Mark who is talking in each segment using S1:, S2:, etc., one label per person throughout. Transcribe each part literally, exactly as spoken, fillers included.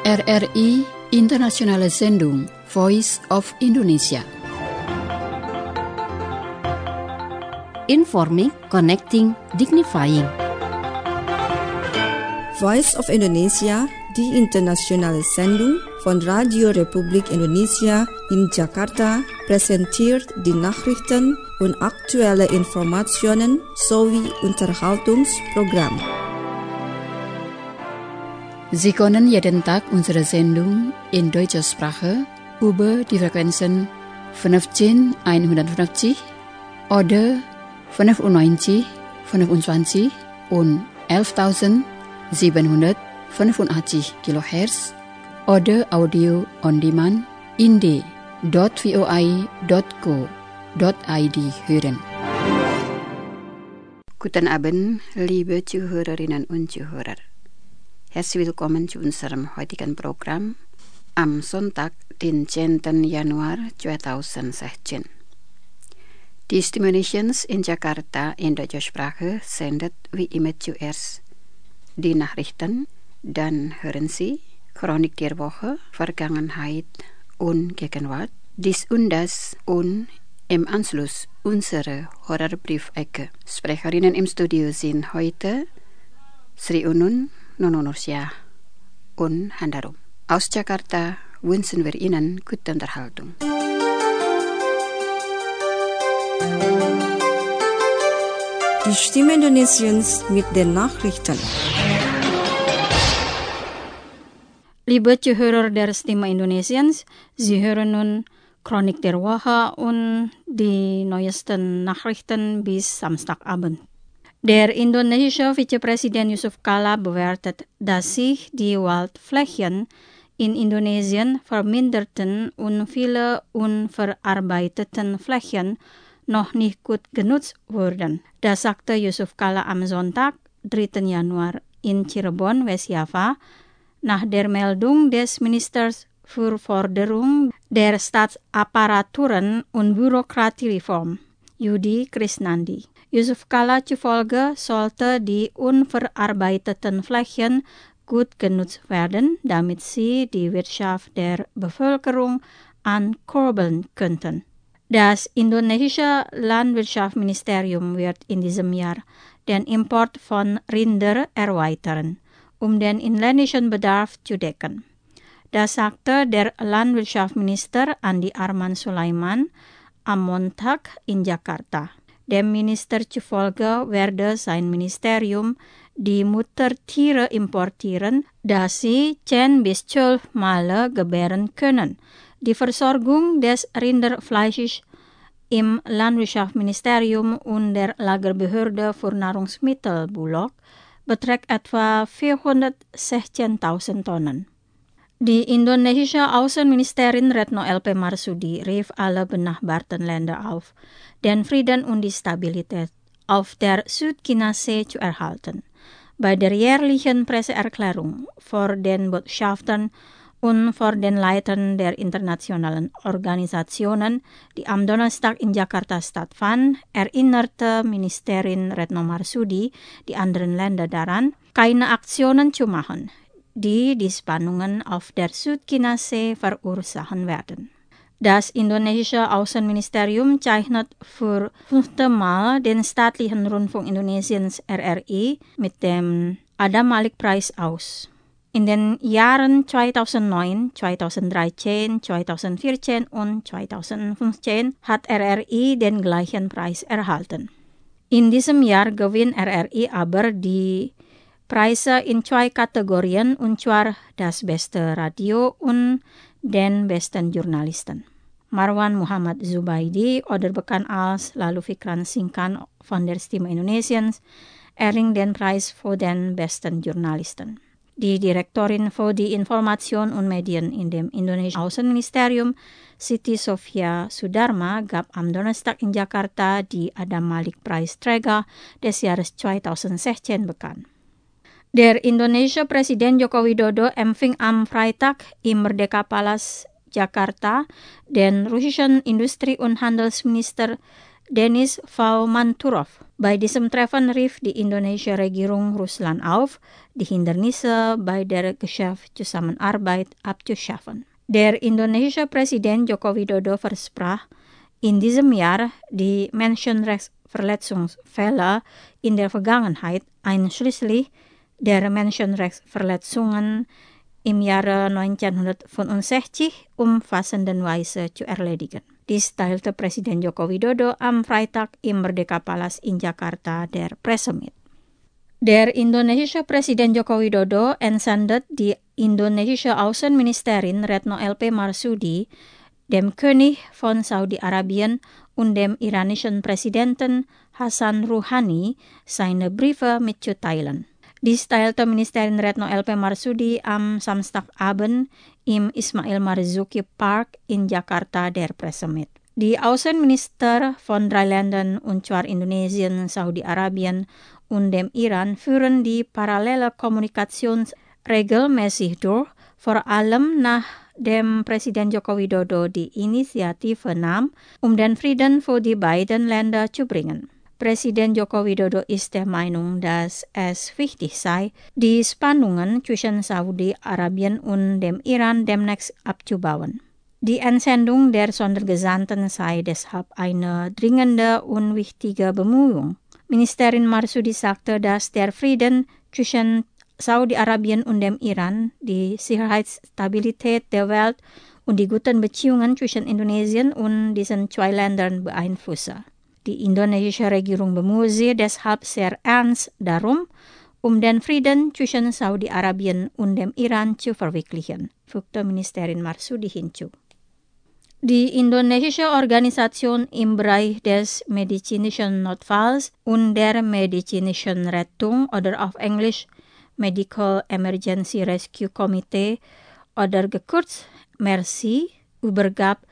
S1: R R I Internationale Sendung Voice of Indonesia.
S2: Informing, connecting, dignifying.
S3: Voice of Indonesia, die internationale Sendung von Radio Republik Indonesia in Jakarta, präsentiert die Nachrichten und aktuelle Informationen sowie Unterhaltungsprogramm.
S1: Sie können jeden Tag unsere Sendung in deutscher Sprache über die Frequenzen fünfzehn einhundertfünfzig oder fünfundneunzig fünfundzwanzig und elftausendsiebenhundertfünfundachtzig Kilohertz oder Audio on Demand in d punkt voi punkt co punkt id hören. Guten Abend, liebe Zuhörerinnen und Zuhörer. Herzlich willkommen zu unserem heutigen Programm am Sonntag, den zehnten Januar zweitausendsechzehn. Die Stimulations in Jakarta in deutscher Sprache sendet wie immer zuerst die Nachrichten, dann hören Sie Chronik der Woche, Vergangenheit und Gegenwart, dies und das und im Anschluss unsere Horrorbriefecke. Sprecherinnen im Studio sind heute Sri Unun, Nono Nursyah und Handarum. Aus Jakarta wünschen wir Ihnen gute Unterhaltung.
S3: Die Stimme Indonesiens mit den Nachrichten.
S4: Liebe Zuhörer der Stimme Indonesiens, Sie hören nun Chronik der Woche und die neuesten Nachrichten bis Samstagabend. Der indonesische Vizepräsident Yusuf Kala bewertet, dass sich die Waldflächen in Indonesien verminderten und viele unverarbeiteten Flächen noch nicht gut genutzt wurden. Das sagte Yusuf Kala am Sonntag, dritten Januar in Cirebon, West-Java, nach der Meldung des Ministers für Förderung der Staatsapparaturen und Bürokratiereform, Yudi Krisnandi. Yusuf Kala zufolge sollte die unverarbeiteten Flächen gut genutzt werden, damit sie die Wirtschaft der Bevölkerung ankurbeln könnten. Das indonesische Landwirtschaftsministerium wird in diesem Jahr den Import von Rinder erweitern, um den inländischen Bedarf zu decken. Das sagte der Landwirtschaftsminister Andi Arman Sulaiman am Montag in Jakarta. Dem Minister zufolge werde sein Ministerium die Muttertiere importieren, dass sie zehn bis zwölf Male gebären können. Die Versorgung des Rinderfleisches im Landwirtschaftsministerium und der Lagerbehörde für Nahrungsmittel Bulog beträgt etwa vierhundertsechzehntausend Tonnen. Die indonesische Außenministerin Retno L P Marsudi rief alle benachbarten Länder auf, den Frieden und die Stabilität auf der Südchinasee zu erhalten. Bei der jährlichen Presseerklärung vor den Botschaften und vor den Leitern der internationalen Organisationen, die am Donnerstag in Jakarta stattfand, erinnerte Ministerin Retno Marsudi die anderen Länder daran, keine Aktionen zu machen, die die Spannungen auf der Südchinasee verursachen werden. Das indonesische Außenministerium zeichnet für fünfte Mal den staatlichen Rundfunk Indonesiens R R I mit dem Adam Malik Preis aus. In den Jahren zweitausendneun, zweitausenddreizehn, zweitausendvierzehn und zweitausendfünfzehn hat R R I den gleichen Preis erhalten. In diesem Jahr gewinnt R R I aber die Preise in zwei Kategorien, und zwar das beste Radio und den besten Journalisten. Marwan Muhammad Zubaidi, oder bekannt als Lalu Fikran Singkan von der Stimme Indonesiens, erringt den Preis für den besten Journalisten. Die Direktorin für die Information und Medien in dem indonesischen Außenministerium, Siti Sofia Sudarma, gab am Donnerstag in Jakarta die Adam Malik Preisträger des Jahres zweitausendsechzehn bekannt. Der indonesische Präsident Joko Widodo empfing am Freitag im Merdeka Palace Jakarta den russischen Industrie- und Handelsminister Denis Valmanturov. Bei diesem Treffen rief die indonesische Regierung Russland auf, die Hindernisse bei der Geschäft Zusammenarbeit abzuschaffen. Der indonesische Präsident Joko Widodo versprach, in diesem Jahr die Menschenrechtsverletzungsfälle in der Vergangenheit, einschließlich der Menschenrechtsverletzungen im Jahre neunzehnhundertfünfundsechzig umfassendenweise zu erledigen. Dies teilte Presiden Joko Widodo am Freitag im Merdeka Palace in Jakarta der Presse mit. Der indonesische Presiden Joko Widodo entsendet die indonesische Außenministerin Retno L P Marsudi, dem König von Saudi-Arabien und dem iranischen Präsidenten Hassan Rouhani seine Briefe mitzuteilen. Dies teilte Ministerin Retno L P Marsudi am Samstagabend im Ismail Marzuki Park in Jakarta der Presse mit. Die Außenminister von drei Ländern, und zwar Indonesien, Saudi-Arabien und dem Iran, führen die parallele Kommunikation regelmäßig durch, vor allem nachdem Presiden Joko Widodo die Initiative nahm, um den Frieden für die beiden Länder zu bringen. Presiden Joko Widodo ist der Meinung, dass es wichtig sei, die Spannungen zwischen Saudi-Arabien und dem Iran demnächst abzubauen. Die Entsendung der Sondergesandten sei deshalb eine dringende und wichtige Bemühung. Ministerin Marsudi sagte, dass der Frieden zwischen Saudi-Arabien und dem Iran die Sicherheitsstabilität der Welt und die guten Beziehungen zwischen Indonesien und diesen zwei Ländern beeinflusse. Die indonesische Regierung bemühe sich deshalb sehr ernst darum, um den Frieden zwischen Saudi-Arabien und dem Iran zu verwirklichen, fügte Ministerin Marsudi hinzu. Die indonesische Organisation im Bereich des medizinischen Notfalls und der medizinischen Rettung oder auf Englisch Medical Emergency Rescue Committee oder gekürzt MERSI übergab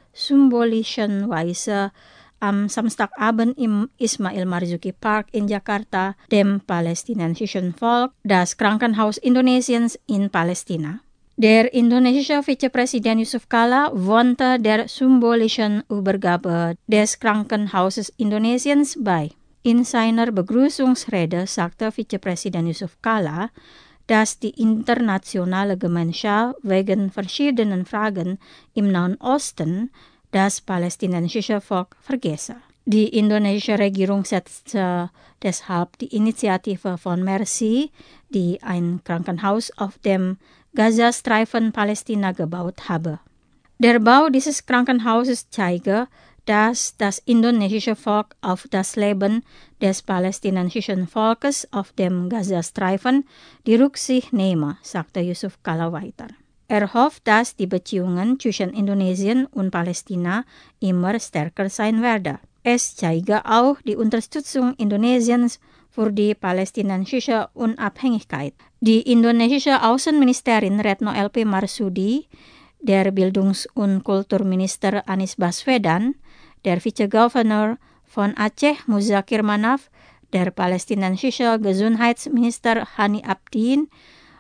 S4: symbolischerweise am Samstagabend im Ismail Marzuki Park in Jakarta dem palästinensischen Volk das Krankenhaus Indonesiens in Palästina. Der indonesische Vizepräsident Yusuf Kala wohnte der symbolischen Übergabe des Krankenhauses Indonesiens bei. In seiner Begrüßungsrede sagte Vizepräsident Yusuf Kala, dass die internationale Gemeinschaft wegen verschiedenen Fragen im Nahen Osten das palästinensische Volk vergesse. Die indonesische Regierung setzte deshalb die Initiative von MERSI, die ein Krankenhaus auf dem Gazastreifen Palästina gebaut habe. Der Bau dieses Krankenhauses zeige, dass das indonesische Volk auf das Leben des palästinensischen Volkes auf dem Gazastreifen die Rücksicht nehme, sagte Yusuf Kala weiter. Er hofft, dass die Beziehungen zwischen Indonesien und Palästina immer stärker sein werden. Es zeige auch die Unterstützung Indonesiens für die palästinensische Unabhängigkeit. Die indonesische Außenministerin Retno L P Marsudi, der Bildungs- und Kulturminister Anies Baswedan, der Vizegouverneur von Aceh Muzakir Manaf, der palästinensische Gesundheitsminister Hani Abdin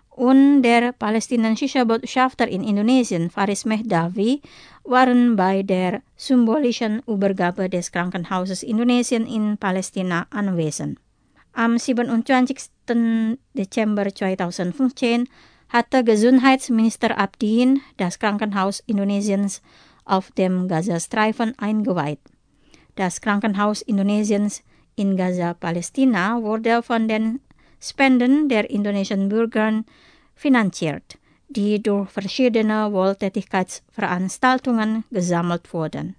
S4: und der palästinensische Botschafter in Indonesien Faris Mehdawi waren bei der symbolischen Übergabe des Krankenhauses Indonesien in Palästina anwesend. Am siebenundzwanzigsten Dezember zweitausendfünfzehn hatte Gesundheitsminister Abdin das Krankenhaus Indonesiens auf dem Gazastreifen eingeweiht. Das Krankenhaus Indonesiens in Gaza, Palästina, wurde von den Spenden der indonesischen Bürger finanziert, die durch verschiedene Wohltätigkeitsveranstaltungen gesammelt wurden.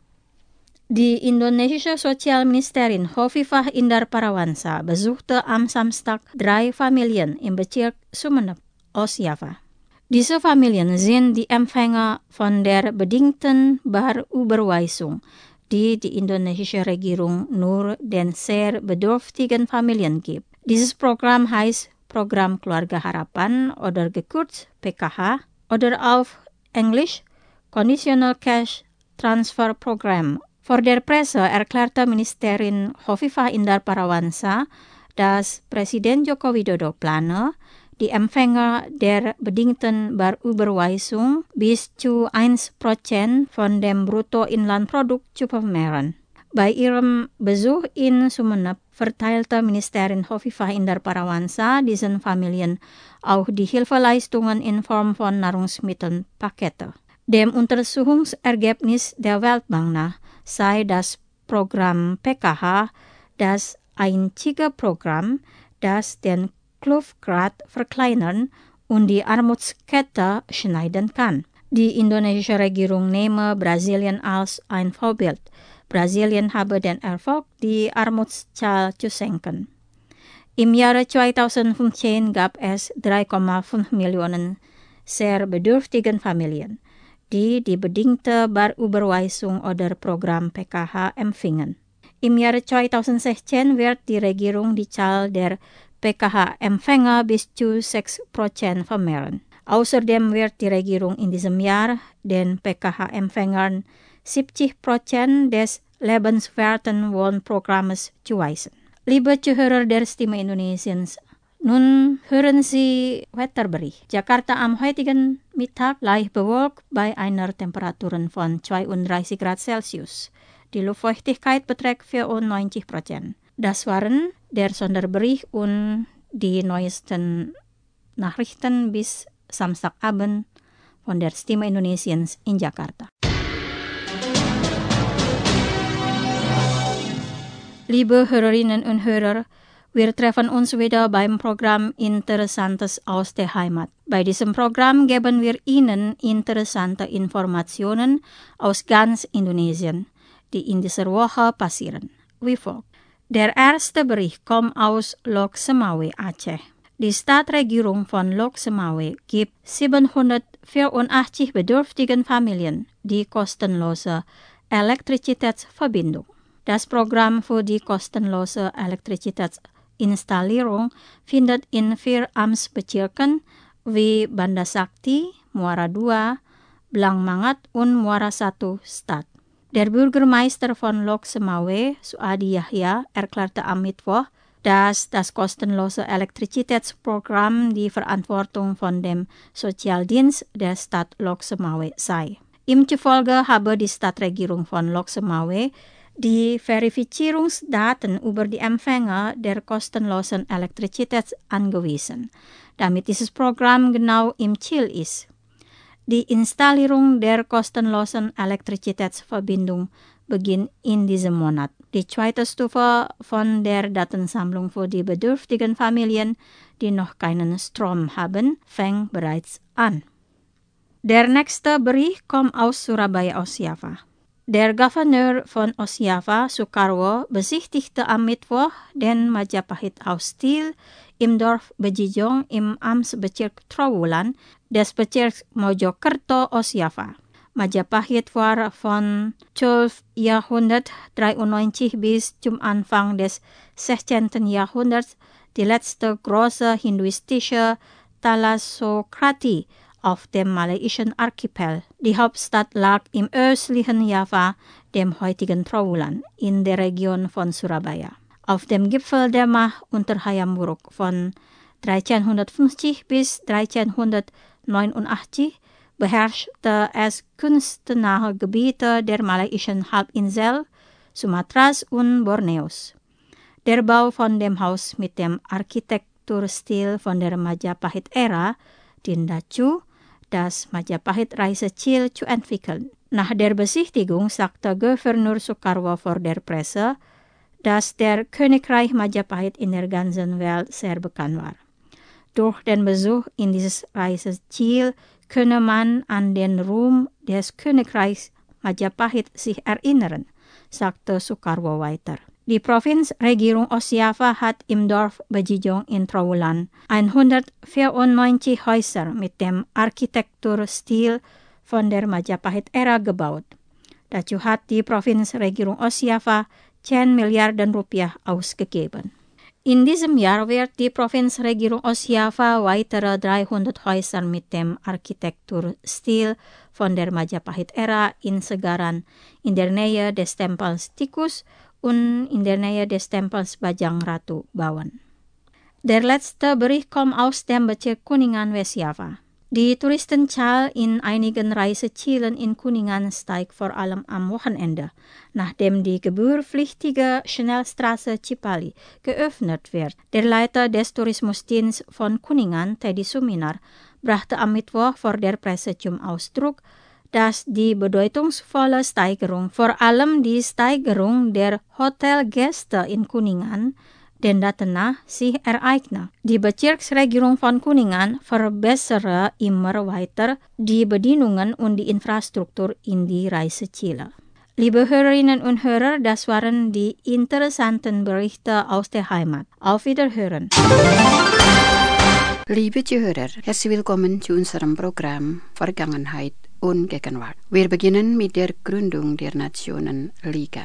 S4: Die indonesische Sozialministerin Hovifah Indar Parawansa besuchte am Samstag drei Familien im Bezirk Sumeneb, Ostjava. Diese Familien sind die Empfänger von der bedingten Barüberweisung, die die indonesische Regierung nur den sehr bedürftigen Familien gibt. Dieses Programm heißt Program Keluarga Harapan oder gekürzt P K H oder auf Englisch Conditional Cash Transfer Program. Vor der Presse erklärte Ministerin Hovifah Indar Parawansa, dass Presiden Joko Widodo plane, die Empfänger der bedingten Barüberweisung bis zu ein Prozent von dem Bruttoinlandprodukt zu vermehren. Bij ihrem bezoek in Sumeneb verteilte Ministerin Hovifah Indar Parawansa diesen Familien auch die Hilfeleistungen in Form von Nahrungsmittelpakete. Dem Untersuchungsergebnis der Weltbank sei das Programm P K H das einzige Programm, das den Kluftgrad verkleinern und die Armutskette schneiden kann. Die indonesische Regierung nehme Brasilien als ein Vorbild. Brasilien habe den Erfolg, die Armutszahl zu senken. Im Jahre zweitausendfünfzehn gab es drei Komma fünf Millionen sehr bedürftigen Familien, die die bedingte Barüberweisung oder Programm P K H empfingen. Im Jahre zweitausendsechzehn wird die Regierung die Zahl der P K H-Empfänger bis zu sechs Prozent vermehren. Außerdem wird die Regierung in diesem Jahr den P K H-Empfängern siebzig Prozent des lebenswerten Wohnprogramms zuweisen. Liebe Zuhörer der Stimme Indonesiens, nun hören Sie Wetterbericht. Jakarta am heutigen Mittag leicht bewölkt bei einer Temperatur von zweiunddreißig Grad Celsius. Die Luftfeuchtigkeit beträgt vierundneunzig Prozent. Das waren der Sonderbericht und die neuesten Nachrichten bis Samstagabend von der Stimme Indonesiens in Jakarta. Liebe Hörerinnen und Hörer, wir treffen uns wieder beim Programm Interessantes aus der Heimat. Bei diesem Programm geben wir Ihnen interessante Informationen aus ganz Indonesien, die in dieser Woche passieren. Wie folgt. Der erste Bericht kommt aus Lok Semawe, Aceh. Die Stadtregierung von Lok Semawe gibt siebenhundertvierundachtzig bedürftigen Familien die kostenlose Elektrizitätsverbindung. Das Programm für die kostenlose Elektrizitätsinstallierung findet in vier Amtsbezirken wie Banda Sakti, Muara dua, Blangmangat und Muara satu statt. Der Bürgermeister von Lok Semawe, Suadi Yahya, erklärte am Mittwoch, dass das kostenlose Elektrizitätsprogramm die Verantwortung von dem Sozialdienst der Stadt Lok Semawe sei. Ihm zufolge habe die Stadtregierung von Lok Semawe die Verifizierungsdaten über die Empfänger der kostenlosen Elektrizität angewiesen, damit dieses Programm genau im Ziel ist. Die Installierung der kostenlosen Elektrizitätsverbindung beginnt in diesem Monat. Die zweite Stufe von der Datensammlung für die bedürftigen Familien, die noch keinen Strom haben, fängt bereits an. Der nächste Bericht kommt aus Surabaya, Java. Der Gouverneur von Java, Soekarwo, besichtigte am Mittwoch den Majapahit-Hausstil im Dorf Bejijong im Amtsbezirk Trowulan des Bezirks Mojokerto, Java. Majapahit war von zwölften Jahrhundert dreiundneunzig bis zum Anfang des sechzehnten Jahrhunderts die letzte große hinduistische Thalassokratie auf dem malaiischen Archipel. Die Hauptstadt lag im östlichen Java, dem heutigen Trowulan, in der Region von Surabaya. Auf dem Gipfel der Mah unter Hayamburuk von dreizehnhundertfünfzig bis dreizehnhundertneunundachtzig beherrschte es küstennahe Gebiete der malaiischen Halbinsel, Sumatras und Borneos. Der Bau von dem Haus mit dem Architekturstil von der Majapahit-Ära dient dazu, das Majapahit-Reiseziel zu entwickeln. Nach der Besichtigung sagte Gouverneur Soekarwo vor der Presse, dass der Königreich Majapahit in der ganzen Welt sehr bekannt war. Durch den Besuch in dieses Reiseziel könne man an den Ruhm des Königreichs Majapahit sich erinnern, sagte Soekarwo weiter. Die Provinzregierung Java hat im Dorf Bejijong in Trowulan hundertvierundneunzig Häuser mit dem Architekturstil von der Majapahit-Ära gebaut. Dazu hat die Provinzregierung Java zehn Milliarden Rupiah ausgegeben. In diesem Jahr wird die Provinzregierung Java weitere dreihundert Häuser mit dem Architekturstil von der Majapahit-Ära in Segaran in der Nähe des Tempels Tikus und in der Nähe des Tempels Bajang Ratu bauen. Der letzte Bericht kommt aus dem Bezirk Kuningan, Westjava. Die Touristenzahl in einigen Reisezielen in Kuningan steigt vor allem am Wochenende, nachdem die gebührpflichtige Schnellstraße Cipali geöffnet wird. Der Leiter des Tourismusdienstes von Kuningan, Teddy Suminar, brachte am Mittwoch vor der Presse zum Ausdruck, dass die bedeutungsvolle Steigerung, vor allem die Steigerung der Hotelgäste in Kuningan, Denda Tengah sich ereignet. Die Bezirksregierung von Kuningan verbessere immer weiter die Bedienungen und die Infrastruktur in die Reiseziele. Liebe Hörerinnen und Hörer, das waren die interessanten Berichte aus der Heimat. Auf Wiederhören.
S1: Liebe Zuhörer, herzlich willkommen zu unserem Programm Vergangenheit und Gegenwart. Wir beginnen mit der Gründung der Nationenliga.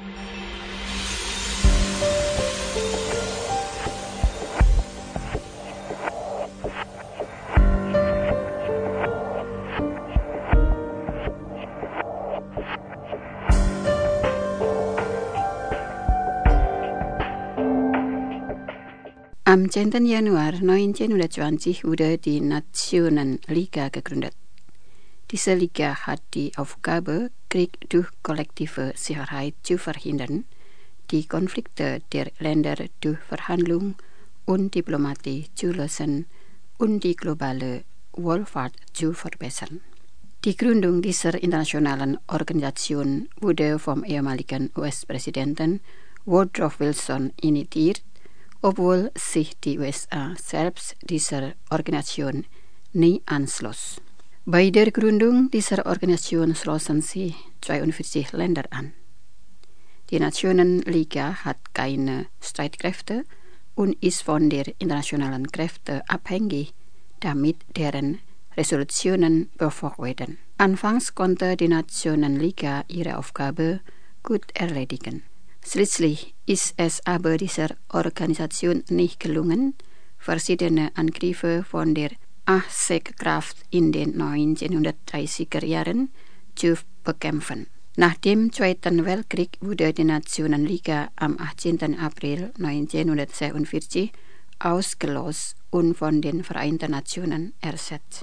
S1: Am zehnten Januar neunzehnhundertzwanzig wurde die Nationenliga gegründet. Diese Liga hat die Aufgabe, Krieg durch kollektive Sicherheit zu verhindern, die Konflikte der Länder durch Verhandlung und Diplomatie zu lösen und die globale Wohlfahrt zu verbessern. Die Gründung dieser internationalen Organisation wurde vom ehemaligen U S-Präsidenten Woodrow Wilson initiiert, obwohl sich die U S A selbst dieser Organisation nie anschloss. Bei der Gründung dieser Organisation schlossen sich zweiundvierzig Länder an. Die Nationenliga hat keine Streitkräfte und ist von der internationalen Kräfte abhängig, damit deren Resolutionen befolgt werden. Anfangs konnte die Nationenliga ihre Aufgabe gut erledigen. Schließlich ist es aber dieser Organisation nicht gelungen, verschiedene Angriffe von der Achse-Kraft in den neunzehnhundertdreißiger Jahren zu bekämpfen. Nach dem Zweiten Weltkrieg wurde die Nationenliga am achtzehnten April neunzehnhundertzweiundvierzig ausgelöst und von den Vereinten Nationen ersetzt.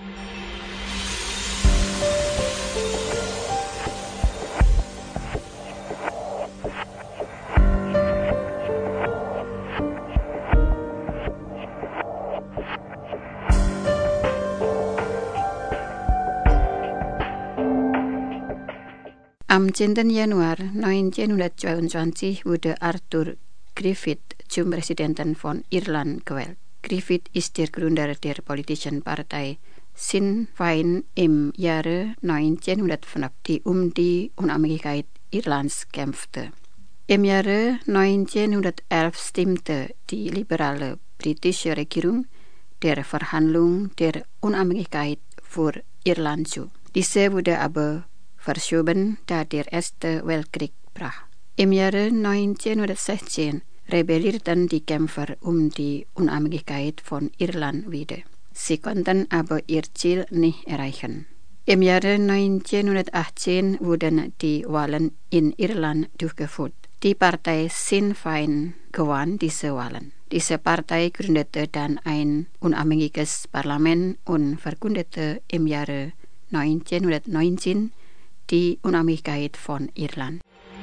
S1: Am zehnten Januar neunzehnhundertzweiundzwanzig wurde Arthur Griffith zum Präsidenten von Irland gewählt. Griffith ist der Gründer der politischen Partei Sinn Féin im Jahre neunzehnhundertfünf, die um die Unabhängigkeit Irlands kämpfte. Im Jahre neunzehnhundertelf stimmte die liberale britische Regierung der Verhandlung der Unabhängigkeit für Irland zu. Diese wurde aber verschoben, da der Erste Weltkrieg brach. Im Jahre neunzehnhundertsechzehn rebellierten die Kämpfer um die Unabhängigkeit von Irland wieder. Sie konnten aber ihr Ziel nicht erreichen. Im Jahre neunzehnhundertachtzehn wurden die Wahlen in Irland durchgeführt. Die Partei Sinn Féin gewann diese Wahlen. Diese Partei gründete dann ein unabhängiges Parlament und verkündete im Jahre neunzehnhundertneunzehn die Unabhängigkeit von Irland.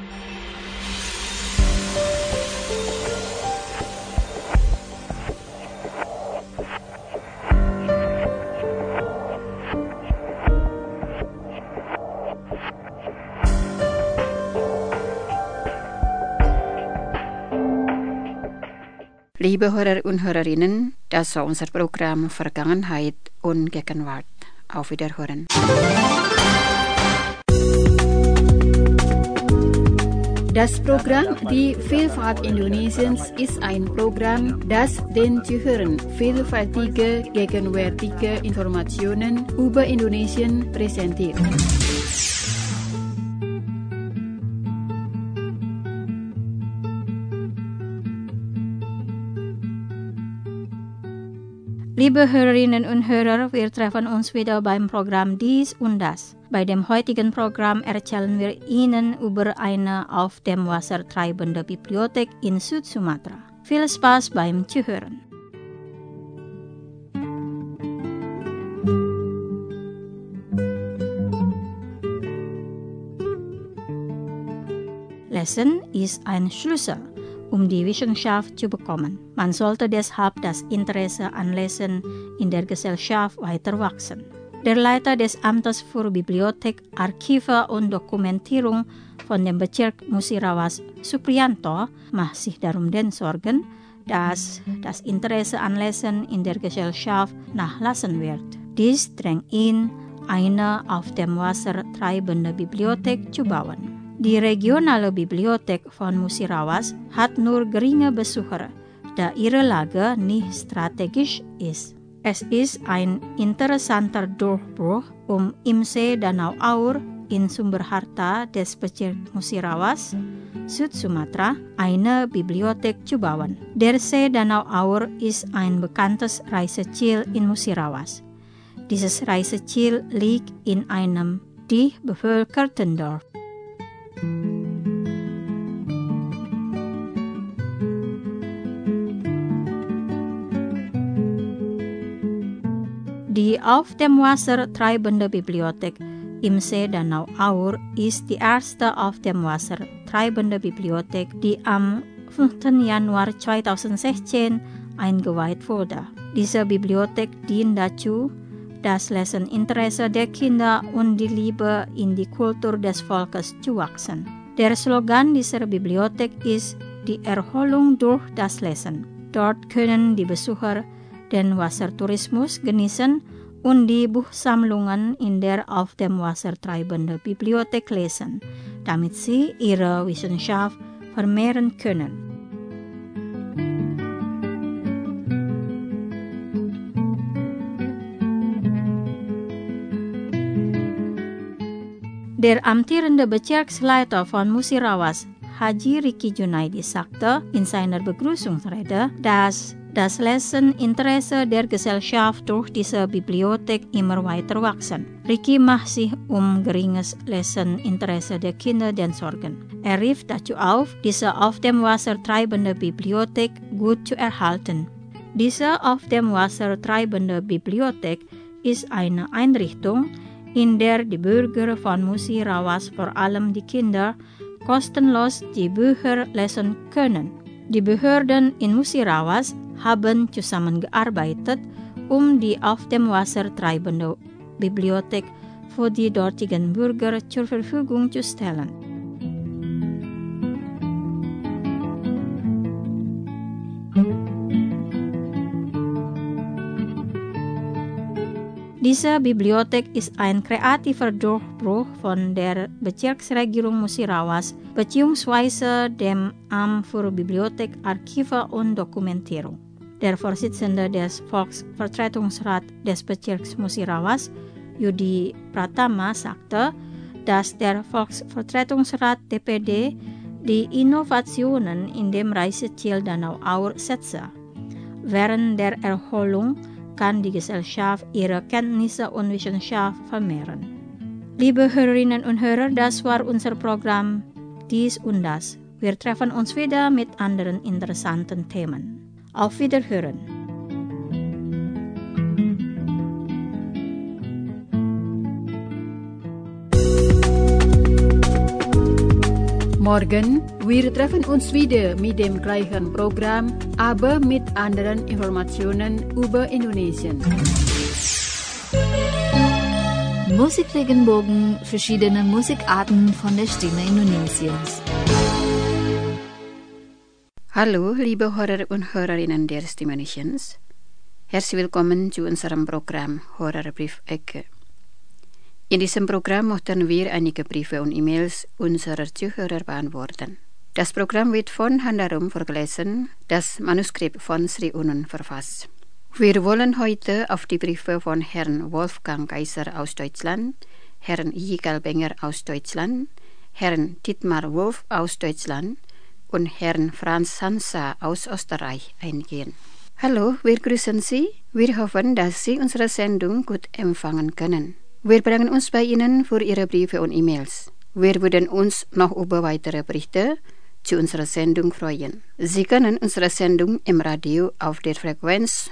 S1: Liebe Hörer und Hörerinnen, das war unser Programm Vergangenheit und Gegenwart. Auf Wiederhören.
S5: Das Programm Die Vielfalt Indonesiens ist ein Programm, das den Zuhörern vielfältige, gegenwärtige Informationen über Indonesien präsentiert.
S4: Liebe Hörerinnen und Hörer, wir treffen uns wieder beim Programm Dies und Das. Bei dem heutigen Programm erzählen wir Ihnen über eine auf dem Wasser treibende Bibliothek in Süd-Sumatra. Viel Spaß beim Zuhören. Lesen ist ein Schlüssel, um die Wissenschaft zu bekommen. Man sollte deshalb das Interesse an Lesen in der Gesellschaft weiter wachsen. Der Leiter des Amtes für Bibliothek, Archive und Dokumentierung von dem Bezirk Musirawas, Suprianto, macht sich darum den Sorgen, dass das Interesse an Lesen in der Gesellschaft nachlassen wird. Dies drängt ihn, eine auf dem Wasser treibende Bibliothek zu bauen. Die regionale Bibliothek von Musirawas hat nur geringe Besucher, da ihre Lage nicht strategisch ist. Es ist ein interessanter Durchbruch, um im See Danau-Aur in Sumberharta des Bezirks Musirawas, Süd-Sumatra, eine Bibliothek zu bauen. Der See Danau-Aur ist ein bekanntes Reiseziel in Musirawas. Dieses Reiseziel liegt in einem dicht bevölkerten Dorf. Die auf dem Wasser treibende Bibliothek im See Danau-Aur ist die erste auf dem Wasser treibende Bibliothek, die am fünften Januar zweitausendsechzehn eingeweiht wurde. Diese Bibliothek dient dazu, das Leseninteresse der Kinder und die Liebe in die Kultur des Volkes zu wachsen. Der Slogan dieser Bibliothek ist die Erholung durch das Lesen. Dort können die Besucher den Wassertourismus genießen und die Buchsammlungen in der auf dem Wasser treibenden Bibliothek lesen, damit sie ihre Wissenschaft vermehren können. Der amtierende Bezirksleiter von Musirawas, Haji Riki Junaidi, sagte in seiner Begrüßungsrede, dass das Leseninteresse der Gesellschaft durch diese Bibliothek immer weiter wachsen. Riki macht sich um geringes Leseninteresse der Kinder den Sorgen. Er rief dazu auf, diese auf dem Wasser treibende Bibliothek gut zu erhalten. Diese auf dem Wasser treibende Bibliothek ist eine Einrichtung, in der die Bürger von Musirawas, vor allem die Kinder, kostenlos die Bücher lesen können. Die Behörden in Musirawas haben zusammengearbeitet, um die auf dem Wasser treibende Bibliothek für die dortigen Bürger zur Verfügung zu stellen. Diese Bibliothek ist ein kreativer Durchbruch von der Bezirksregierung Musirawas bzw. dem Amt für Bibliothek, Archive und Dokumentierung. Der Vorsitzende des Volksvertretungsrats des Bezirks Musirawas, Yudi Pratama, sagte, dass der Volksvertretungsrat D P D die Innovationen in dem Reiseziel Danau-Aur setze. Während der Erholung kann die Gesellschaft ihre Kenntnisse und Wissenschaft vermehren. Liebe Hörerinnen und Hörer, das war unser Programm Dies und Das. Wir treffen uns wieder mit anderen interessanten Themen. Auf Wiederhören.
S5: Morgen, wir treffen uns wieder mit dem gleichen Programm, aber mit anderen Informationen über Indonesien.
S2: Musikregenbogen, verschiedene Musikarten von der Stimme Indonesiens.
S1: Hallo, liebe Hörer und Hörerinnen der Stimme Indonesiens. Herzlich willkommen zu unserem Programm Hörerbriefecke. In diesem Programm möchten wir einige Briefe und E-Mails unserer Zuhörer beantworten. Das Programm wird von Handarum vorgelesen, das Manuskript von Sri Unun verfasst. Wir wollen heute auf die Briefe von Herrn Wolfgang Kaiser aus Deutschland, Herrn Jikal Benger aus Deutschland, Herrn Dietmar Wolf aus Deutschland und Herrn Franz Hansa aus Österreich eingehen. Hallo, wir grüßen Sie. Wir hoffen, dass Sie unsere Sendung gut empfangen können. Wir bedanken uns bei Ihnen für Ihre Briefe und E-Mails. Wir würden uns noch über weitere Berichte zu unserer Sendung freuen. Sie können unsere Sendung im Radio auf der Frequenz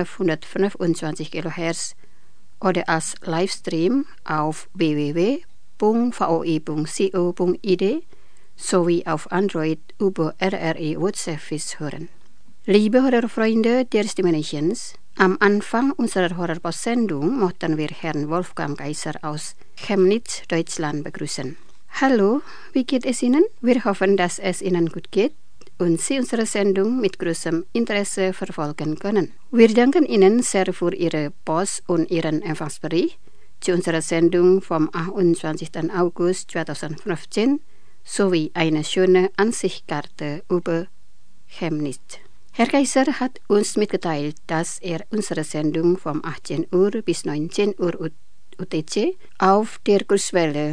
S1: neuntausendfünfhundertfünfundzwanzig Kilohertz oder als Livestream auf w w w punkt v o i punkt co punkt i d sowie auf Android über R R I World Service hören. Liebe Hörerfreunde der Stimme Nations, am Anfang unserer Horrorpost-Sendung möchten wir Herrn Wolfgang Kaiser aus Chemnitz, Deutschland begrüßen. Hallo, wie geht es Ihnen? Wir hoffen, dass es Ihnen gut geht und Sie unsere Sendung mit großem Interesse verfolgen können. Wir danken Ihnen sehr für Ihre Post und Ihren Empfangsbericht zu unserer Sendung vom achtundzwanzigsten August zweitausendfünfzehn sowie eine schöne Ansichtskarte über Chemnitz. Herr Kaiser hat uns mitgeteilt, dass er unsere Sendung vom achtzehn Uhr bis neunzehn Uhr U T C auf der Kurswelle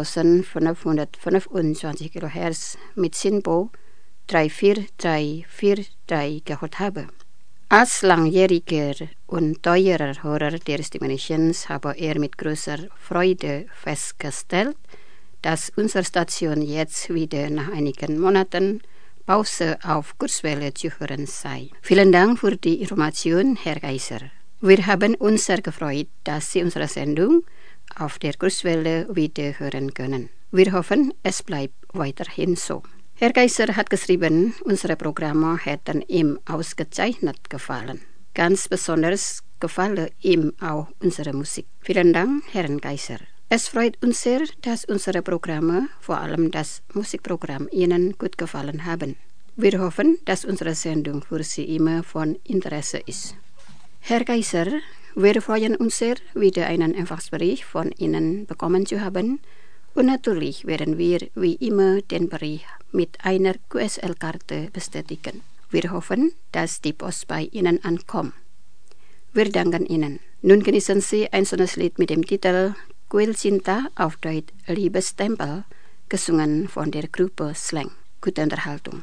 S1: neuntausendfünfhundertfünfundzwanzig Kilohertz mit SINPO drei vier drei vier drei gehört habe. Als langjähriger und teurer Hörer der Stimme Nations habe er mit großer Freude festgestellt, dass unsere Station jetzt wieder nach einigen Monaten Pause auf Kurswelle zu hören sei. Vielen Dank für die Information, Herr Kaiser. Wir haben uns sehr gefreut, dass Sie unsere Sendung auf der Kurswelle wieder hören können. Wir hoffen, es bleibt weiterhin so. Herr Kaiser hat geschrieben, unsere Programme hätten ihm ausgezeichnet gefallen. Ganz besonders gefalle ihm auch unsere Musik. Vielen Dank, Herrn Kaiser. Es freut uns sehr, dass unsere Programme, vor allem das Musikprogramm, Ihnen gut gefallen haben. Wir hoffen, dass unsere Sendung für Sie immer von Interesse ist. Herr Kaiser, wir freuen uns sehr, wieder einen Empfangsbericht von Ihnen bekommen zu haben. Und natürlich werden wir wie immer den Bericht mit einer Q S L-Karte bestätigen. Wir hoffen, dass die Post bei Ihnen ankommt. Wir danken Ihnen. Nun genießen Sie ein schönes Lied mit dem Titel Kuil Cinta auf Deutsch Liebestempel, gesungen von der Gruppe Slang. Gute Unterhaltung.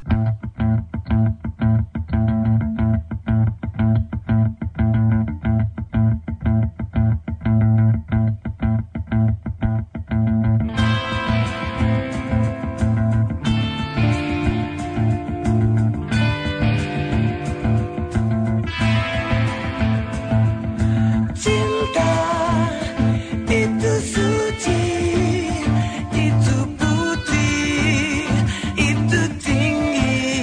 S6: Itu tinggi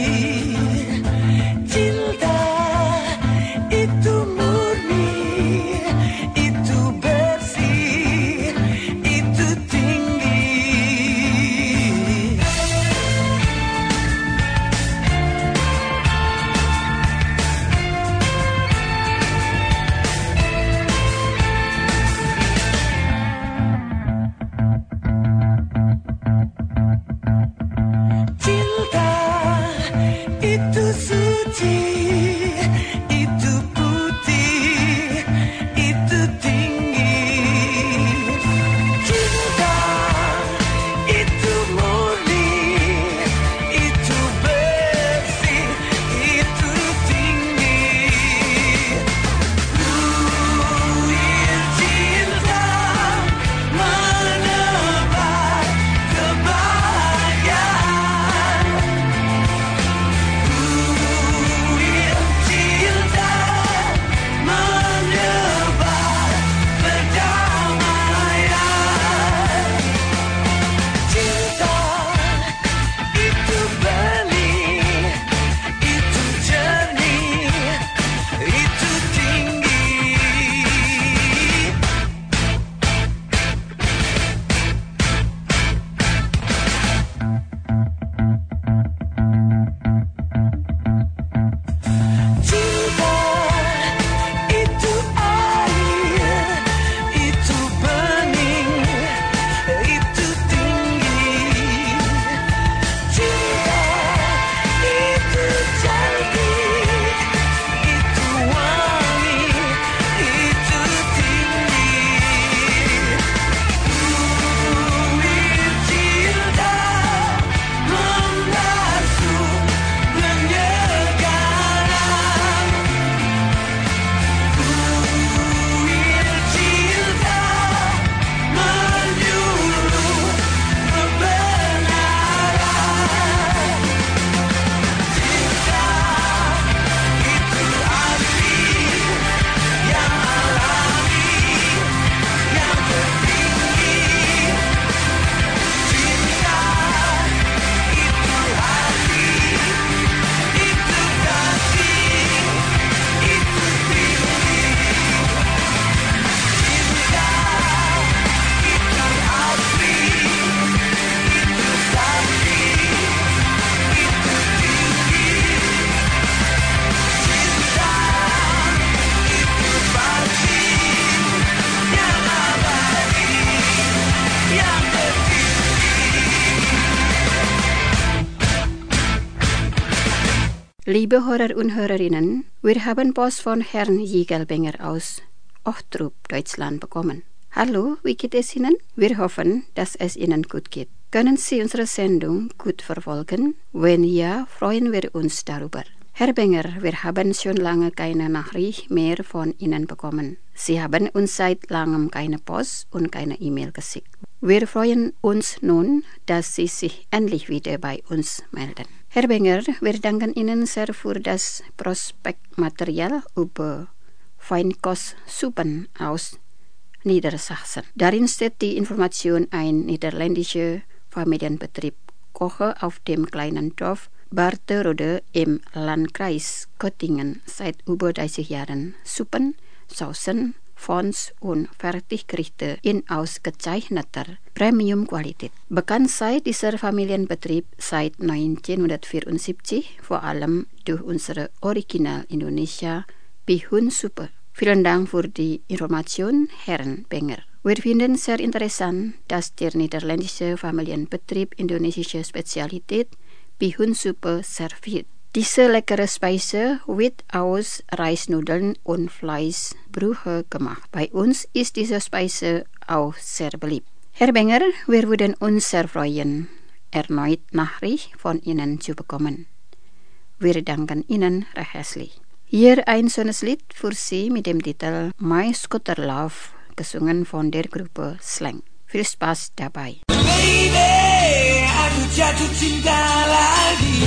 S1: Liebe Hörer und Hörerinnen, wir haben Post von Herrn Jigelbenger aus Ochtrup, Deutschland bekommen. Hallo, wie geht es Ihnen? Wir hoffen, dass es Ihnen gut geht. Können Sie unsere Sendung gut verfolgen? Wenn ja, freuen wir uns darüber. Herr Benger, wir haben schon lange keine Nachricht mehr von Ihnen bekommen. Sie haben uns seit langem keine Post und keine E-Mail geschickt. Wir freuen uns nun, dass Sie sich endlich wieder bei uns melden. Herr Benger, wir danken Ihnen sehr für das Prospektmaterial über Feinkostsuppen aus Niedersachsen. Darin steht die Information, ein niederländischer Familienbetrieb koche auf dem kleinen Dorf Barterode im Landkreis Göttingen seit über dreißig Jahren Suppen, Saucen, Fons und Fertiggerichte in ausgezeichneter Premiumqualität. Bekannt sei dieser Familienbetrieb seit neunzehnhundertvierundsiebzig, vor allem durch unsere Original Indonesia Bihunsuppe. Vielen Dank für die Information, Herrn Benger. Wir finden sehr interessant, dass der niederländische Familienbetrieb indonesische Spezialität Bihunsuppe serviert. Diese leckere Speise wird aus Reisnudeln und Fleischbrühe gemacht. Bei uns ist diese Speise auch sehr beliebt. Herr Benger, wir würden uns sehr freuen, erneut Nachricht von Ihnen zu bekommen. Wir danken Ihnen recht herzlich. Hier ein schönes Lied für Sie mit dem Titel My Scooter Love, gesungen von der Gruppe Slang. Viel Spaß dabei.
S6: Baby, aku jatuh cinta lagi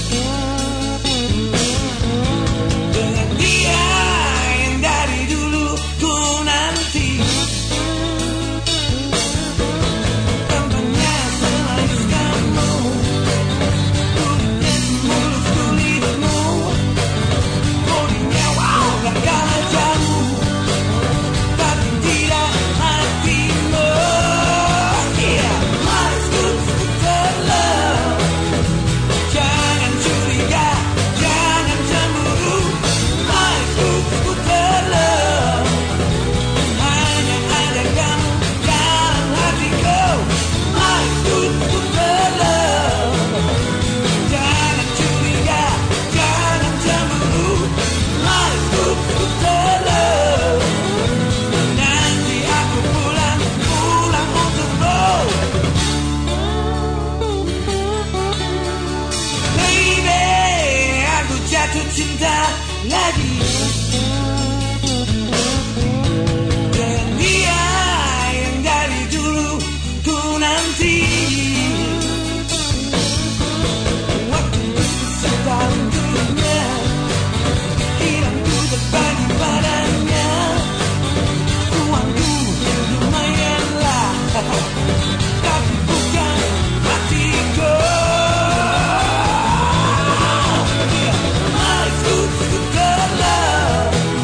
S6: dengan dia yang dari dulu ku nanti. Tampaknya selalu kamu, kulitnya mulus kulitmu, bodinya wow gak kalah jauh, tapi tidak hatimu. Yeah, my scooter love. Jangan curiga, jangan cemburu, my scooter love. Hanya ada kamu dalam hatiku, my scooter love. Jangan curiga, jangan cemburu, my scooter love. Nanti aku pulang, pulang untukmu. Baby, aku jatuh cinta lagi dengan dia yang dari dulu ku nanti. Waktu setahun dulunya hilangku terbagi padanya. Uangku lumayanlah, tapi bukan hatiku. My scooter love.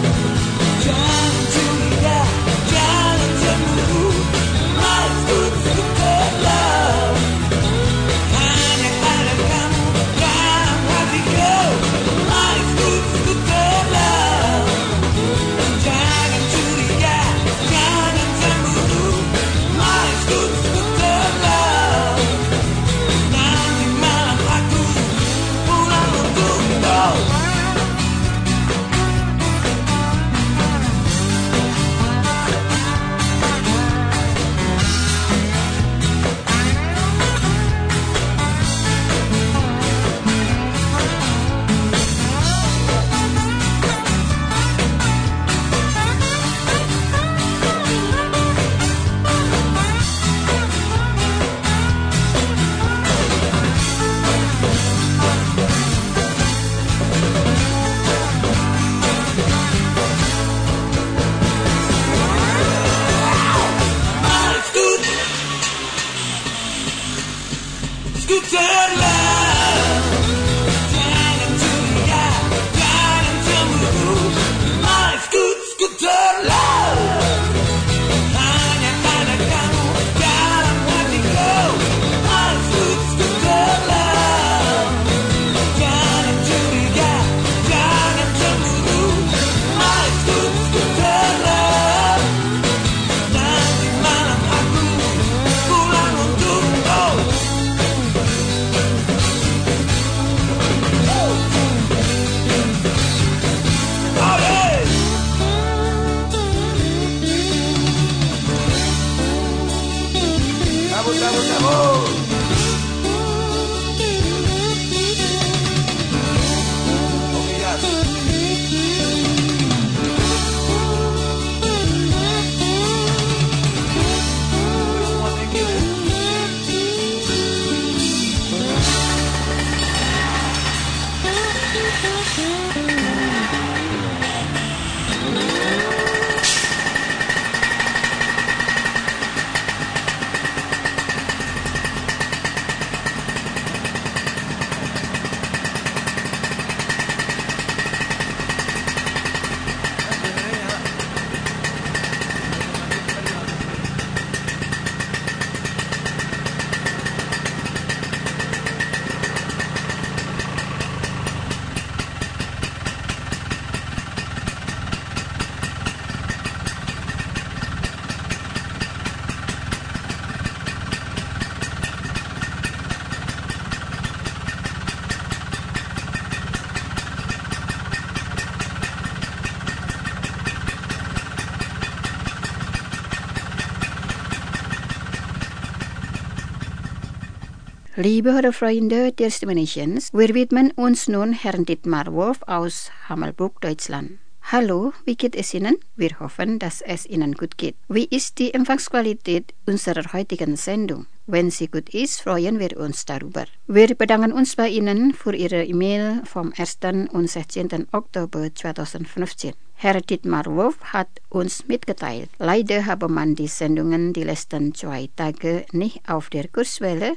S1: Liebe Hörerfreunde der Stimme-Nations, wir widmen uns nun Herrn Dietmar Wolf aus Hammelburg, Deutschland. Hallo, wie geht es Ihnen? Wir hoffen, dass es Ihnen gut geht. Wie ist die Empfangsqualität unserer heutigen Sendung? Wenn sie gut ist, freuen wir uns darüber. Wir bedanken uns bei Ihnen für Ihre E-Mail vom ersten und sechzehnten Oktober zweitausendfünfzehn. Herr Dietmar Wolf hat uns mitgeteilt, leider habe man die Sendungen die letzten zwei Tage nicht auf der Kurswelle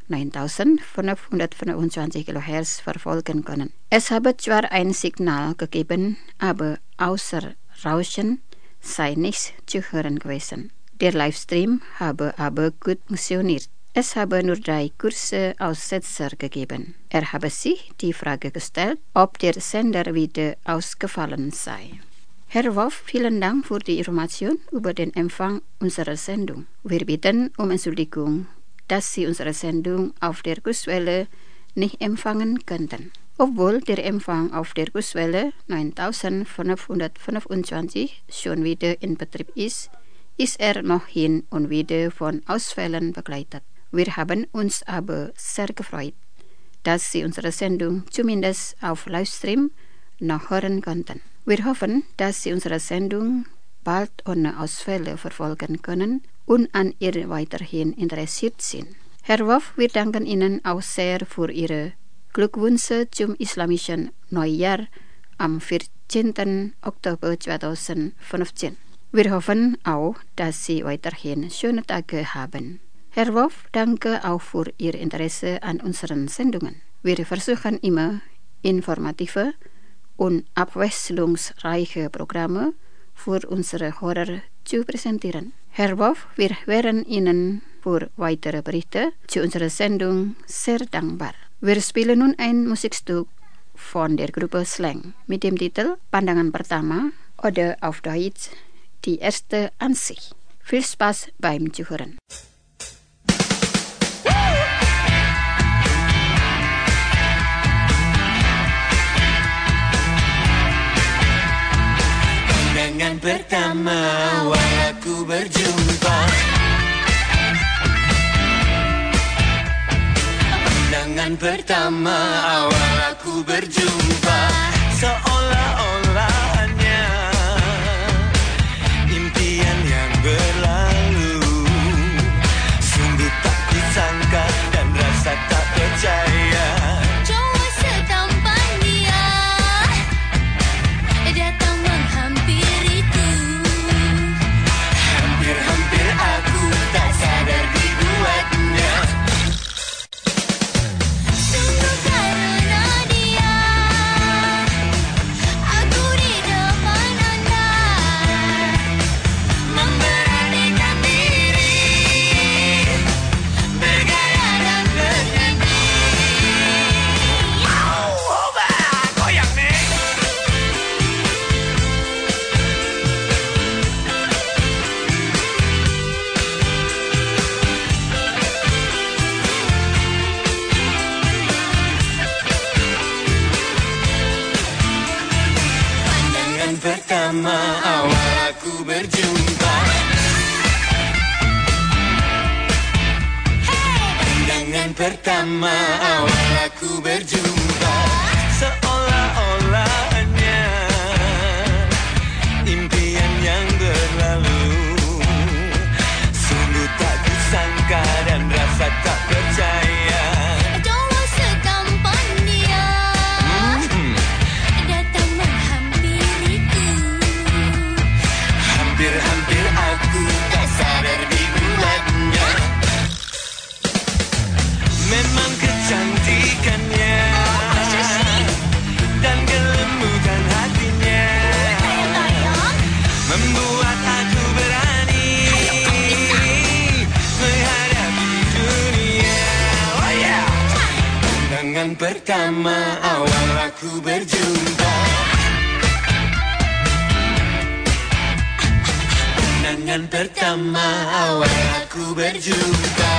S1: neuntausendfünfhundertfünfundzwanzig Kilohertz verfolgen können. Es habe zwar ein Signal gegeben, aber außer Rauschen sei nichts zu hören gewesen. Der Livestream habe aber gut funktioniert. Es habe nur drei kurze Aussetzer gegeben. Er habe sich die Frage gestellt, ob der Sender wieder ausgefallen sei. Herr Wolf, vielen Dank für die Information über den Empfang unserer Sendung. Wir bitten um Entschuldigung, dass Sie unsere Sendung auf der Kurswelle nicht empfangen könnten. Obwohl der Empfang auf der Kurswelle neuntausendfünfhundertfünfundzwanzig schon wieder in Betrieb ist, ist er noch hin und wieder von Ausfällen begleitet. Wir haben uns aber sehr gefreut, dass Sie unsere Sendung zumindest auf Livestream noch hören konnten. Wir hoffen, dass Sie unsere Sendung bald ohne Ausfälle verfolgen können und an ihr weiterhin interessiert sind. Herr Wolf, wir danken Ihnen auch sehr für Ihre Glückwünsche zum islamischen Neujahr am vierzehnten Oktober zweitausendfünfzehn. Wir hoffen auch, dass Sie weiterhin schöne Tage haben. Herr Wolf, danke auch für Ihr Interesse an unseren Sendungen. Wir versuchen immer informative und abwechslungsreiche Programme für unsere Hörer zu präsentieren. Herr Wolf, wir wären Ihnen für weitere Berichte zu unserer Sendung sehr dankbar. Wir spielen nun ein Musikstück von der Gruppe Slang mit dem Titel Pandangan Pertama oder auf Deutsch Die erste Ansicht. Viel Spaß beim Zuhören.
S6: Pandangan pertama awal aku berjumpa, pandangan pertama awal aku berjumpa, seolah-olah hanya impian yang berlalu. Sungguh tak kusangka dan rasa tak percaya,
S7: cowok setampan dia datang menghampiriku.
S6: Hampir-hampir aku tak sadar dibuatnya.
S7: Sungguh karena dia aku di depan anda memberanikan diri, bergaya dan bernyanyi.
S6: Oba, goyang nih. Pandangan pertama awal aku berjumpa, pandangan pertama awal aku berjumpa, seolah-olah hanya impian yang berlalu. Sungguh tak kusangka dan rasa tak percaya.
S7: Cowok setampan dia
S6: Hmm, pertama awal aku berjumpa. Pandangan pertama awal aku berjumpa.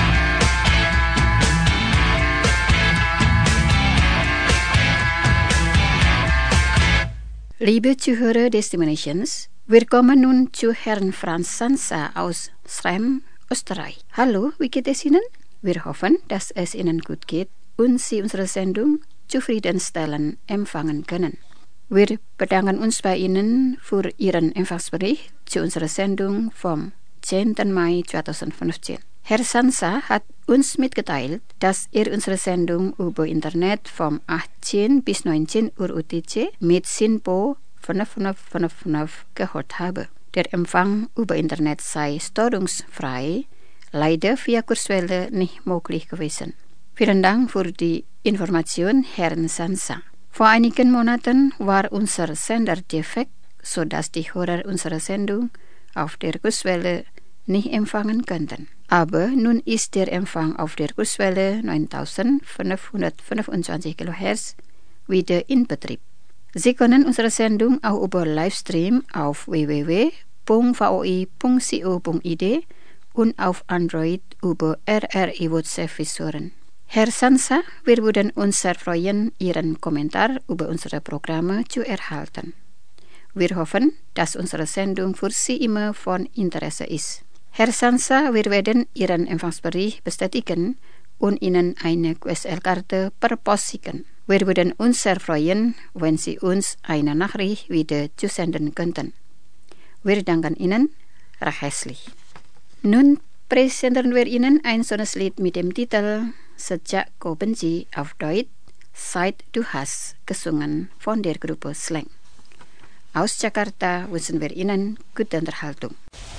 S1: Liebe Zuhörer Destinations, willkommen nun zu Herrn Franz Sansa aus Schrems, Österreich. Hallo, wie geht es Ihnen? Wir hoffen, dass es Ihnen gut geht und Sie unsere Sendung zufriedenstellend empfangen können. Wir bedanken uns bei Ihnen für Ihren Empfangsbericht zu unserer Sendung vom zehnten Mai zweitausendfünfzehn. Herr Sansa hat uns mitgeteilt, dass er unsere Sendung über Internet vom achtzehn bis neunzehn Uhr U T C mit SINPO fünf fünf fünf fünf gehört habe. Der Empfang über Internet sei störungsfrei, leider via Kurzwelle nicht möglich gewesen. Vielen Dank für die Information, Herrn Sansa. Vor einigen Monaten war unser Sender defekt, sodass die Hörer unsere Sendung auf der Kurzwelle nicht empfangen könnten. Aber nun ist der Empfang auf der Kurzwelle neuntausendfünfhundertfünfundzwanzig Kilohertz wieder in Betrieb. Sie können unsere Sendung auch über Livestream auf w w w punkt v o i punkt co punkt i d und auf Android über R R I World Service hören. Herr Sansa, wir würden uns sehr freuen, Ihren Kommentar über unsere Programme zu erhalten. Wir hoffen, dass unsere Sendung für Sie immer von Interesse ist. Herr Sansa, wir werden Ihren Empfangsbericht bestätigen und Ihnen eine Q S L-Karte per Post schicken. Wir würden uns sehr freuen, wenn Sie uns eine Nachricht wieder zusenden könnten. Wir danken Ihnen recht herzlich. Nun präsentieren wir Ihnen ein schönes Lied mit dem Titel Sejak Kau Benci auf Deutsch Seit du hast, gesungen von der Gruppe Slang. Aus Jakarta wünschen wir Ihnen gute Unterhaltung.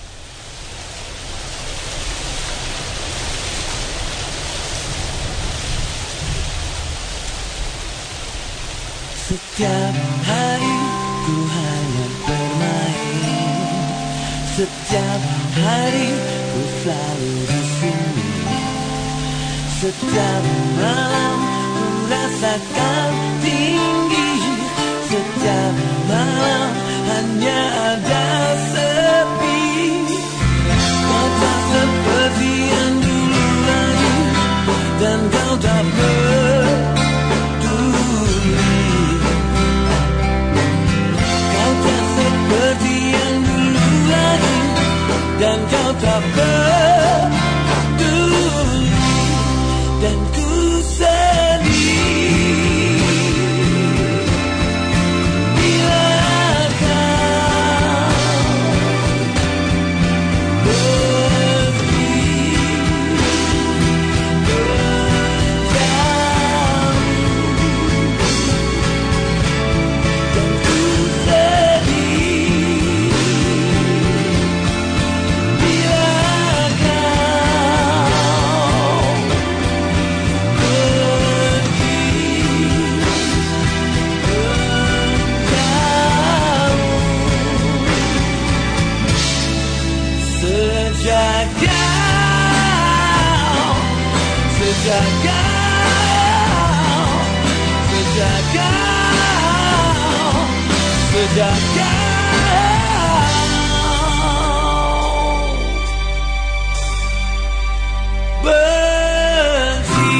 S6: Setiap hari ku hanya bermain, setiap hari ku selalu di sini. Setiap malam ku rasakan tinggi, setiap malam hanya ada sepi. Kau tak seperti yang dulu lagi, dan kau tak peduli. Kau tak seperti yang dulu lagi, dan kau tak peduli. Dan ku sedih bila kau pergi menjauh. Dan ku sedih bila Sejak kau, sejak kau, sejak kau, sejak kau benci.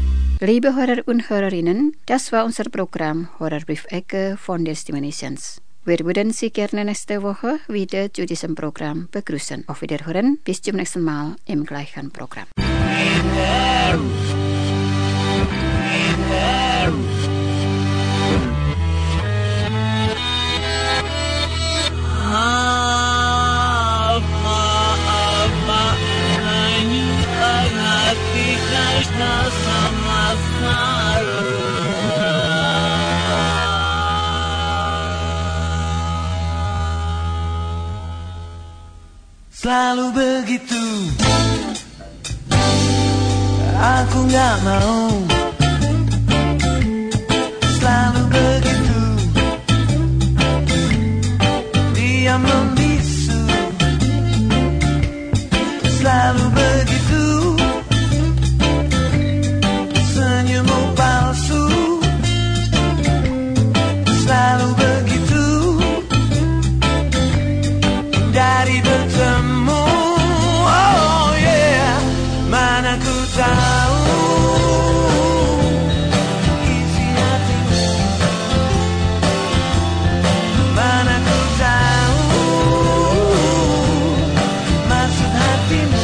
S1: Liebe Hörer und Hörerinnen, das war unser Programm Hörerbriefecke von Destinations. Wir würden Sie gerne nächste Woche wieder zu diesem Programm begrüßen. Auf Wiederhören, bis zum nächsten Mal im gleichen Programm.
S6: Selalu begitu, aku gak mau. Selalu begitu, dia membisu. Selalu begitu, senyummu palsu. Selalu begitu, dari bertemu. Oh yeah, mana ku tahu isi hatimu. Mana ku tahu maksud hatimu.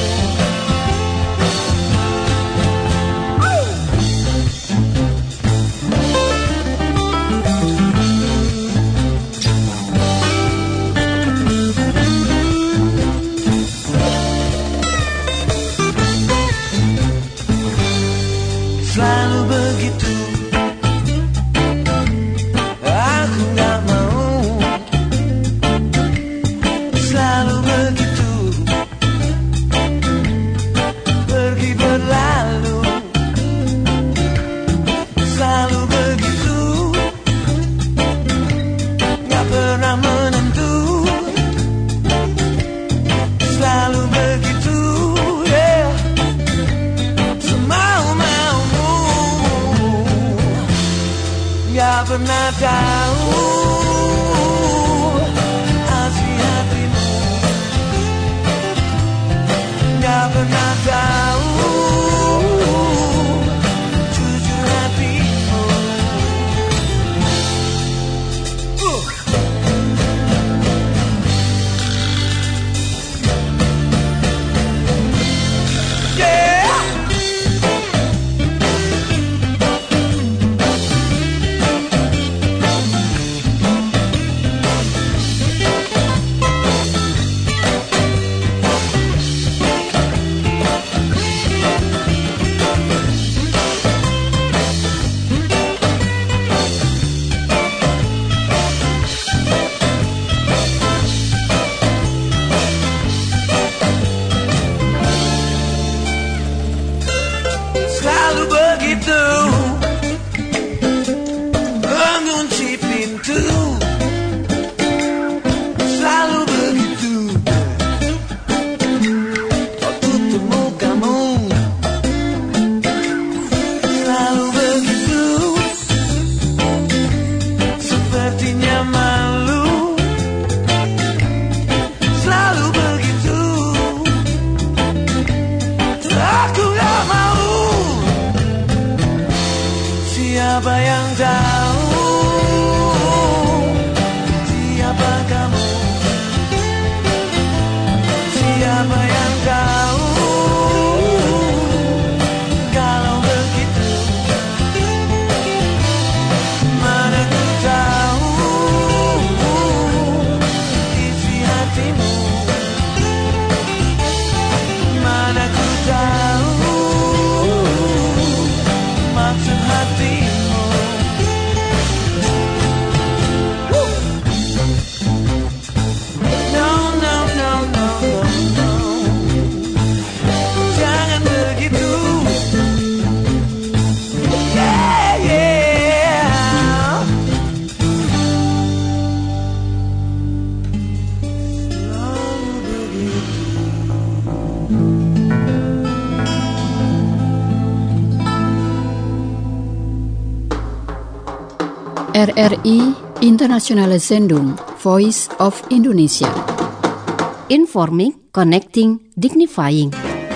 S6: Selalu begitu, aku gak mau. Selalu begitu, pergi berlalu. Selalu begitu, gak pernah menentu. Selalu begitu, yeah, semau-maumu. Gak pernah tahu isi hatimu. Gak pernah tahu jujur hatimu. uh. Yeah. Selalu begitu, mengunci pintu. Selalu begitu, kau tutup mukamu. Selalu begitu, sepertinya malu. Selalu begitu, aku gak mau. Siapa yang tahu siapa kamu? Siapa yang tahu kalau begitu? Mana ku tahu isi hatimu. Mana ku tahu maksud hatimu. No, no, no, no, no, no. Jangan begitu. Yeah, yeah. Selalu begitu.
S5: R R I Internationale Sendung Voice of Indonesia.
S8: Informing, connecting, dignifying.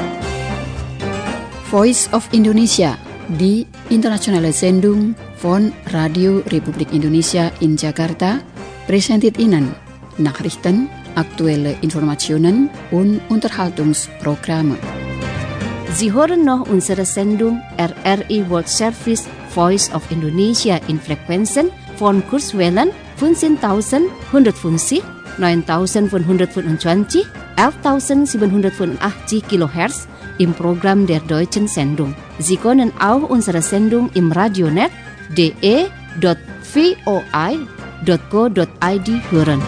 S5: Voice of Indonesia di Internationale Sendung von Radio Republik Indonesia in Jakarta,
S1: Presented Ihnen Nachrichten, aktuelle Informationen und Unterhaltungsprogramme.
S8: Sie hören noch unsere Sendung R R I World Service Voice of Indonesia in Frequenzen von Kurzwellen fünfzehntausendeinhundertfünfzig, neuntausendfünfhundertfünfundzwanzig, elftausendsiebenhundertfünfundachtzig Kilohertz im Programm der deutschen Sendung. Sie können auch unsere Sendung im Radionet d e dot voi dot co dot i d hören.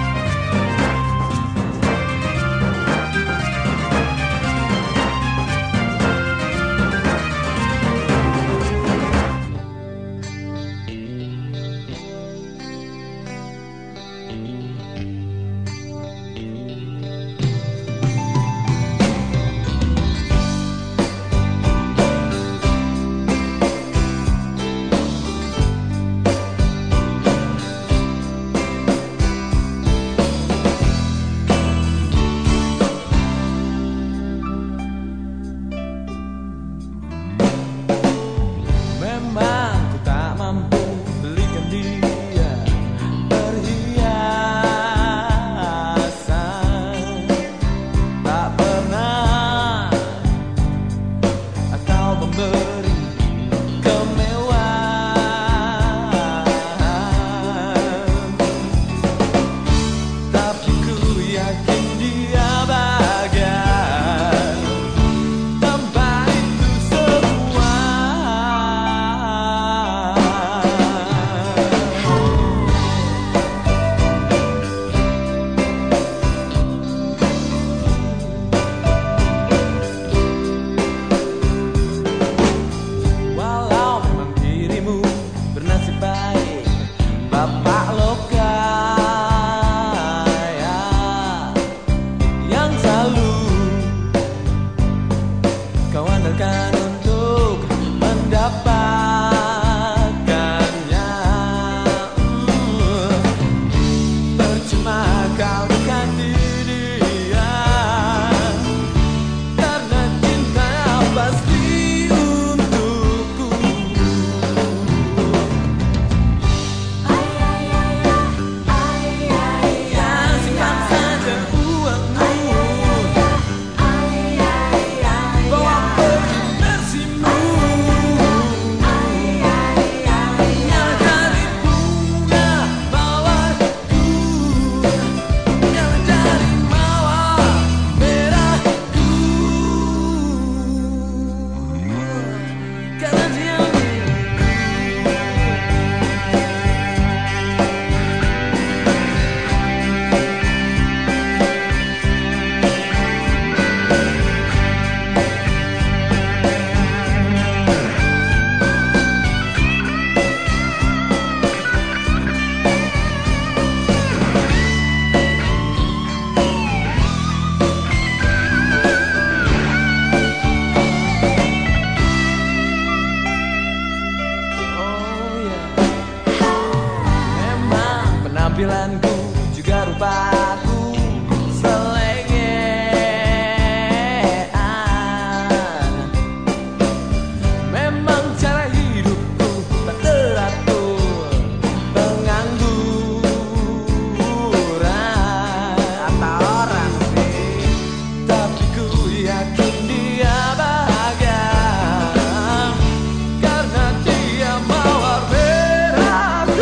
S6: Penampilanku juga rupaku selengean. Memang cara hidupku tak teratur, pengangguran kata orang sih. Tapi ku yakin dia bahagia karena dia mawar merahku.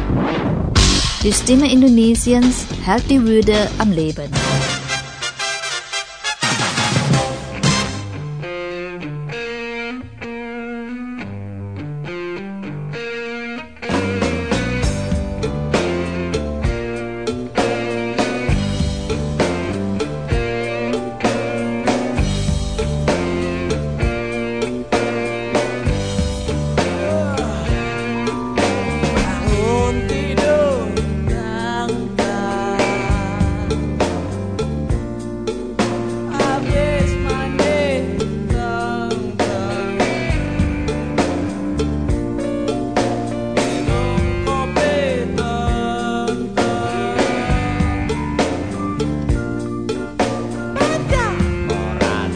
S2: Die Stimme Indonesiens hält die Würde am Leben.
S6: Bangun tidur tangga, habis mandi tangga, minum kopi tangga, baca koran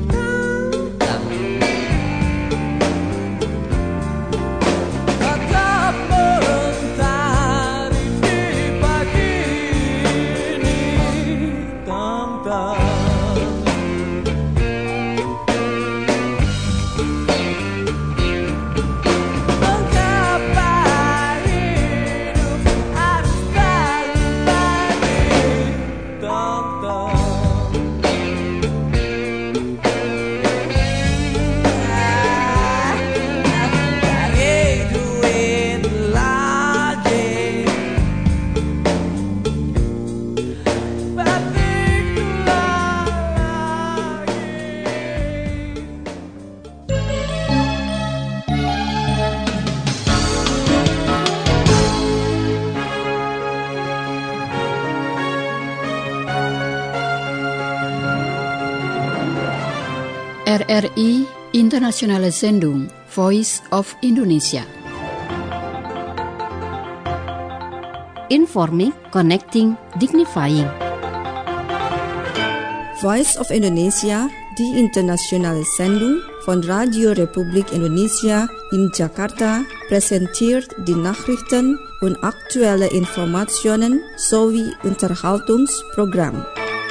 S6: tetap mentari di pagi ini tangga. Mengapa hidup harus terbagi tangga. Cari duit lagi, batiklah lagi.
S5: R R I Internationale Sendung Voice of Indonesia.
S8: Informing, connecting, dignifying.
S3: Voice of Indonesia, die internationale Sendung von Radio Republik Indonesia in Jakarta, präsentiert die Nachrichten und aktuelle Informationen sowie Unterhaltungsprogramm.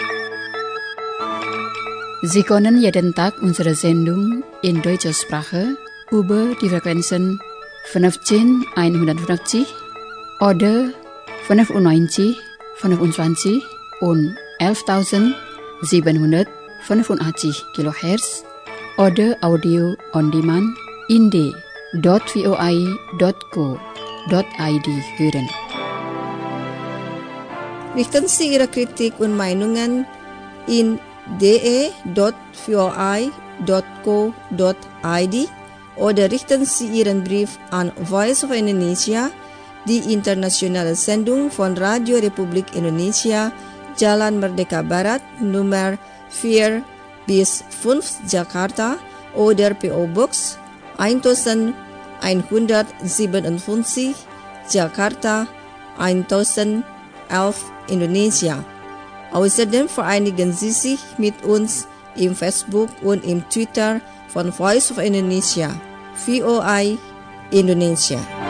S5: Sie können jeden Tag unsere Sendung in deutscher Sprache über die Frequenzen fünfzehn oder fünfundneunzig, fünfundzwanzig und elftausendsiebenhundertfünfundachtzig Kilohertz oder Audio on Demand in d dot voi dot co dot id hören.
S3: Richten Sie Ihre Kritik und Meinungen in d e dot voi dot co dot id oder richten Sie Ihren Brief an Voice of Indonesia, die internationale Sendung von Radio Republik Indonesia, Jalan Merdeka Barat, Nummer vier bis fünf Jakarta oder P O Box elf Jakarta elf Indonesia. Außerdem vereinigen Sie sich mit uns im Facebook und im Twitter von Voice of Indonesia, V O I Indonesia.